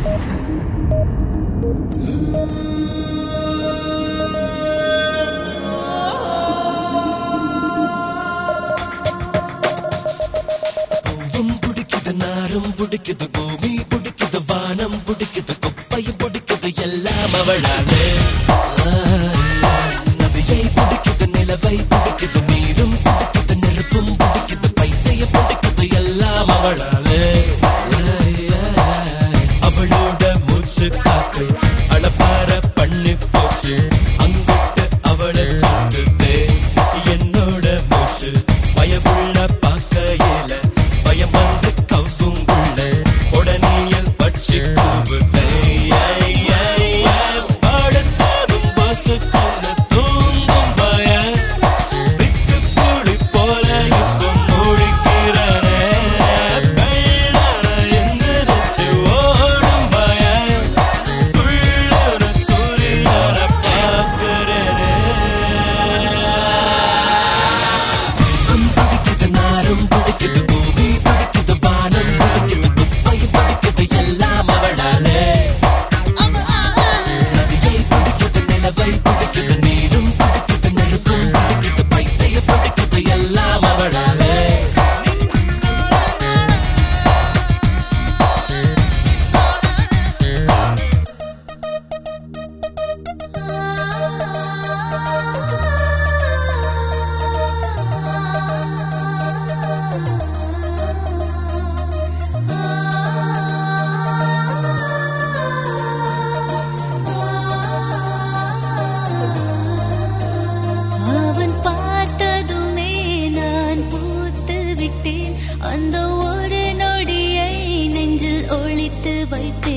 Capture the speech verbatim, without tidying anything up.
பிடிக்குது பூமி பிடிக்குது வானம் பிடிக்குது குப்பையும் பிடிக்குது எல்லாம் அவளாலே நதியை பிடிக்குது நிலவை பிடிக்குது நீரும் பிடிக்குது நெருப்பும் பிடிக்குது பைத்தைய பிடிக்குது எல்லாம் அவளாலே அவளோட மூச்சு காத்து அளப்பார பண்ணி போச்சு அங்கிட்டு அவளை சுட்டுதே என்னோட மூச்சு பயமுள்ள பார்க்கையில பயம் வந்து கவ்வும் உள்ள உடனியல் பட்சி கூவுதே பாடத்தாரும் பாசு கொள்ள தூங்கும் பய விட்டு கூடி போல இப்போ மூழ்கிறானே வெள்ளார எந்திரிச்சு ஓடும் பய சுள்ளற சூரியன பார்க்கிறேனே பிடிக்குது நாரும் பிடிக்குது பூமி பிடிக்குது வானம் பிடிக்குது குப்பை பிடிக்குது எல்லாம் அவளாலே நதியை பிடிக்குது நிலவை பிடிக்குது நீரும் பிடிக்குது நெருப்பும் பிடிக்குது பைத்தைய பிடிக்குது எல்லாம் அவளாலே அவன் பார்த்ததுமே நான் பூத்து விட்டேன் அந்த ஒரு நொடியை நெஞ்சில் ஒளித்து வைப்பேன்